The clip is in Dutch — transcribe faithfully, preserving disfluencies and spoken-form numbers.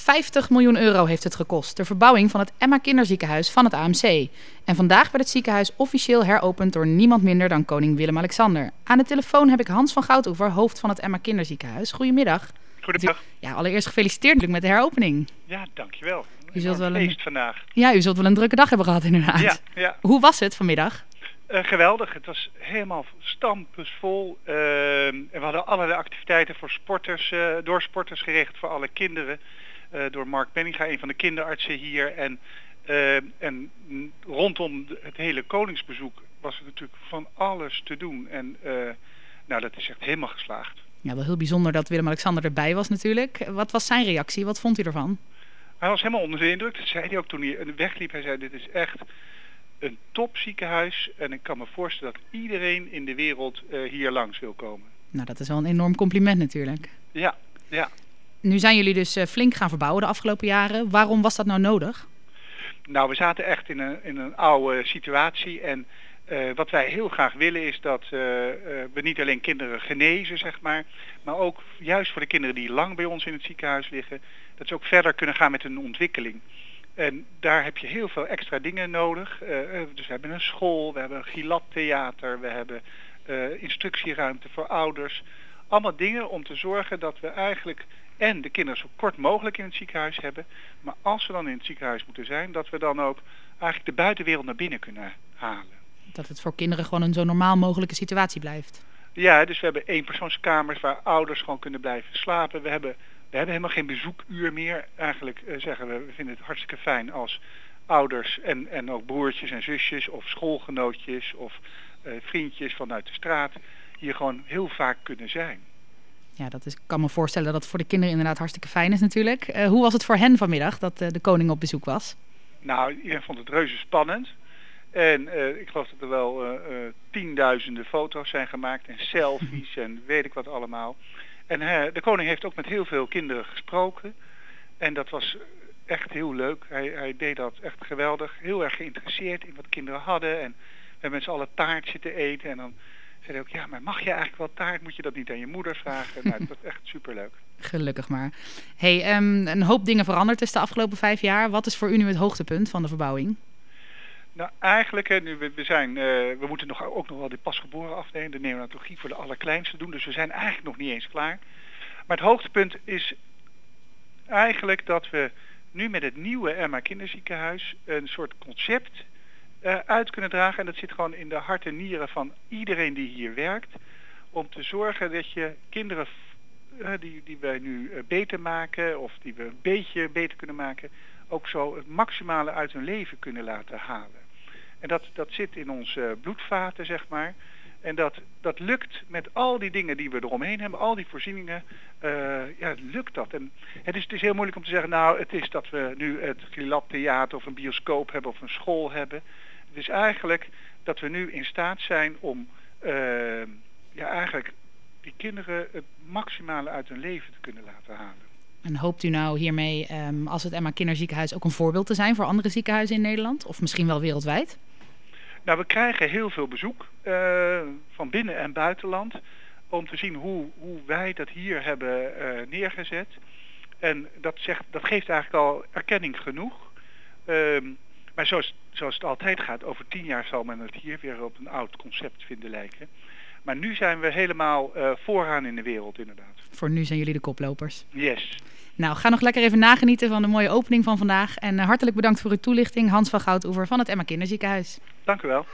vijftig miljoen euro heeft het gekost. De verbouwing van het Emma Kinderziekenhuis van het A M C. En vandaag werd het ziekenhuis officieel heropend door niemand minder dan koning Willem-Alexander. Aan de telefoon heb ik Hans van Goudoever, hoofd van het Emma Kinderziekenhuis. Goedemiddag. Goedemiddag. Ja, allereerst gefeliciteerd met de heropening. Ja, dankjewel. U zult wel feest een... vandaag. Ja, u zult wel een drukke dag hebben gehad inderdaad. Ja, ja. Hoe was het vanmiddag? Uh, geweldig. Het was helemaal stampusvol. Uh, en we hadden allerlei activiteiten voor sporters, uh, door sporters geregeld voor alle kinderen. Uh, door Mark Benninga, een van de kinderartsen hier. En, uh, en rondom het hele koningsbezoek was er natuurlijk van alles te doen. En uh, nou, dat is echt helemaal geslaagd. Ja, wel heel bijzonder dat Willem-Alexander erbij was natuurlijk. Wat was zijn reactie? Wat vond u ervan? Hij was helemaal onder de indruk. Dat zei hij ook toen hij wegliep. Hij zei, dit is echt een topziekenhuis. En ik kan me voorstellen dat iedereen in de wereld uh, hier langs wil komen. Nou, dat is wel een enorm compliment natuurlijk. Ja, ja. Nu zijn jullie dus uh, flink gaan verbouwen de afgelopen jaren. Waarom was dat nou nodig? Nou, we zaten echt in een, in een oude situatie. En uh, wat wij heel graag willen is dat uh, uh, we niet alleen kinderen genezen, zeg maar. Maar ook juist voor de kinderen die lang bij ons in het ziekenhuis liggen. Dat ze ook verder kunnen gaan met hun ontwikkeling. En daar heb je heel veel extra dingen nodig. Uh, dus we hebben een school, we hebben een Gilad-theater, we hebben uh, instructieruimte voor ouders. Allemaal dingen om te zorgen dat we eigenlijk en de kinderen zo kort mogelijk in het ziekenhuis hebben. Maar als ze dan in het ziekenhuis moeten zijn, dat we dan ook eigenlijk de buitenwereld naar binnen kunnen halen. Dat het voor kinderen gewoon een zo normaal mogelijke situatie blijft. Ja, dus we hebben eenpersoonskamers waar ouders gewoon kunnen blijven slapen. We hebben... We hebben helemaal geen bezoekuur meer. Eigenlijk uh, zeggen we, we vinden het hartstikke fijn als ouders en, en ook broertjes en zusjes of schoolgenootjes of uh, vriendjes vanuit de straat hier gewoon heel vaak kunnen zijn. Ja, dat is, ik kan me voorstellen dat het voor de kinderen inderdaad hartstikke fijn is natuurlijk. Uh, hoe was het voor hen vanmiddag dat uh, de koning op bezoek was? Nou, iedereen vond het reuze spannend. En uh, ik geloof dat er wel uh, uh, tienduizenden foto's zijn gemaakt en selfies en weet ik wat allemaal. En uh, de koning heeft ook met heel veel kinderen gesproken. En dat was echt heel leuk. Hij, hij deed dat echt geweldig. Heel erg geïnteresseerd in wat kinderen hadden. En we hebben met z'n allen taart zitten eten. En dan zei hij ook, ja, maar mag je eigenlijk wel taart? Moet je dat niet aan je moeder vragen? Nou, dat was echt superleuk. Gelukkig maar. Hey, um, een hoop dingen veranderd dus de afgelopen vijf jaar. Wat is voor u nu het hoogtepunt van de verbouwing? Nou, eigenlijk, hè, nu we, we, zijn, uh, we moeten nog, ook nog wel de pasgeboren afnemen, de neonatologie voor de allerkleinste doen, dus we zijn eigenlijk nog niet eens klaar. Maar het hoogtepunt is eigenlijk dat we nu met het nieuwe Emma Kinderziekenhuis een soort concept uh, uit kunnen dragen. En dat zit gewoon in de hart en nieren van iedereen die hier werkt, om te zorgen dat je kinderen uh, die, die wij nu uh, beter maken, of die we een beetje beter kunnen maken, ook zo het maximale uit hun leven kunnen laten halen. En dat, dat zit in onze bloedvaten, zeg maar. En dat, dat lukt met al die dingen die we eromheen hebben, al die voorzieningen, uh, ja, lukt dat. En het is, het is heel moeilijk om te zeggen, nou, het is dat we nu het Gilad-theater of een bioscoop hebben of een school hebben. Het is eigenlijk dat we nu in staat zijn om uh, ja, eigenlijk die kinderen het maximale uit hun leven te kunnen laten halen. En hoopt u nou hiermee, um, als het Emma Kinderziekenhuis, ook een voorbeeld te zijn voor andere ziekenhuizen in Nederland? Of misschien wel wereldwijd? Nou, we krijgen heel veel bezoek uh, van binnen- en buitenland om te zien hoe, hoe wij dat hier hebben uh, neergezet. En dat, zegt, dat geeft eigenlijk al erkenning genoeg. Um, maar zoals, zoals het altijd gaat, over tien jaar zal men het hier weer op een oud concept vinden lijken. Maar nu zijn we helemaal uh, vooraan in de wereld inderdaad. Voor nu zijn jullie de koplopers. Yes. Nou, ga nog lekker even nagenieten van de mooie opening van vandaag. En uh, hartelijk bedankt voor uw toelichting, Hans van Goudoever van het Emma Kinderziekenhuis. Dank u wel.